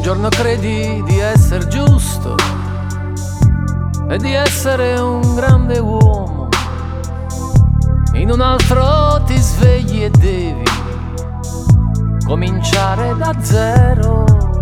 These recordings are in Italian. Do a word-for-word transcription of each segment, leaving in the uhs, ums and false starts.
giorno credi di essere giusto e di essere un grande uomo, in un altro ti svegli e devi cominciare da zero.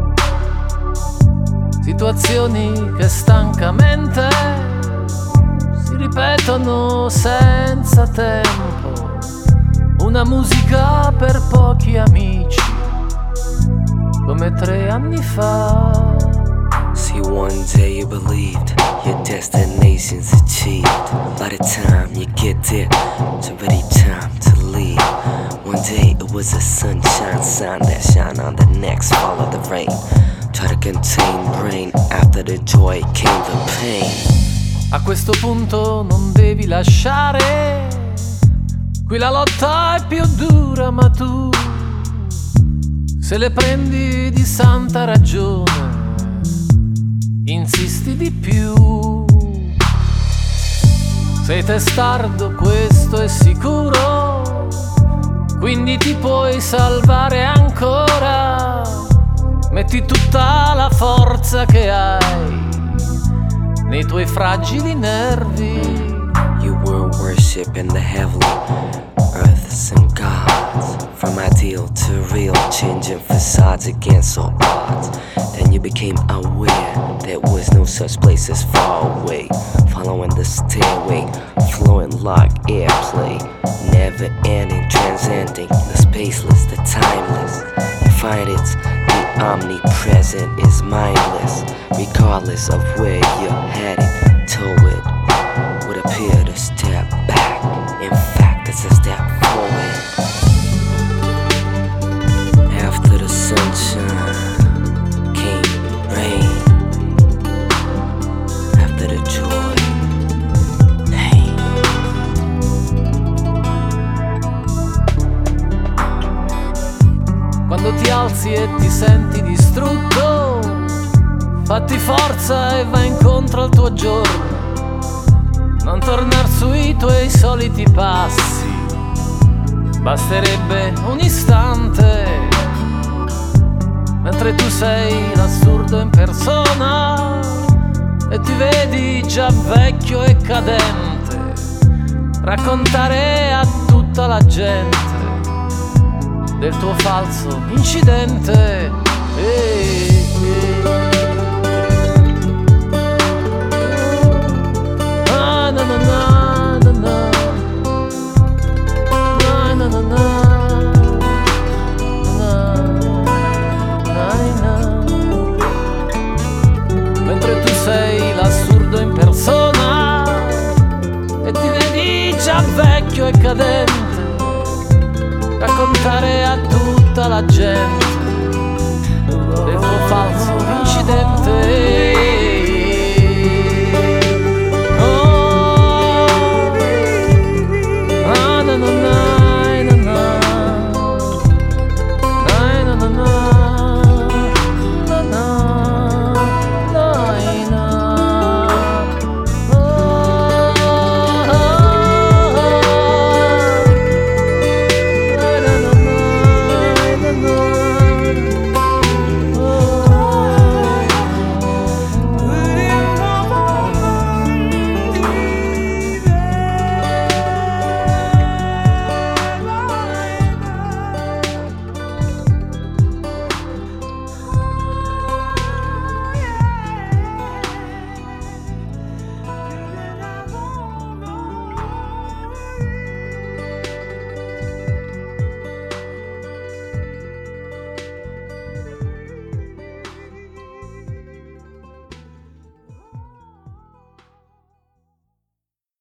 Situazioni che stancamente si ripetono senza tempo, una musica per pochi amici come tre anni fa. See, one day you believed your destination's achieved. By the time you get there, it's already time to leave. One day it was a sunshine sign that shine on the next, follow the rain. Try to contain brain, after the joy came the pain. A questo punto non devi lasciare, qui la lotta è più dura, ma tu se le prendi di santa ragione insisti di più. Sei testardo, questo è sicuro, quindi ti puoi salvare ancora. Metti tutta la forza che hai nei tuoi fragili nervi. You were worshiping the heavenly earths and gods, from ideal to real, changing facades against all odds. Then you became aware there was no such place as far away, following the stairway, flowing like airplay, never ending, transcending the spaceless, the timeless. You find it's the omnipresent is mindless, regardless of where you're headed. Toward would appear to step back, in fact it's a step forward. After the sunshine came rain, after the joy, pain. Quando ti alzi e ti senti distrutto, fatti forza e vai incontro al tuo giorno. Non tornar sui tuoi soliti passi, basterebbe un istante, mentre tu sei l'assurdo in persona e ti vedi già vecchio e cadente, raccontare a tutta la gente del tuo falso incidente. Ehi, ehi. Mentre tu sei l'assurdo in persona e ti vedi già vecchio e cadente, raccontare a tutta la gente del tuo falso incidente.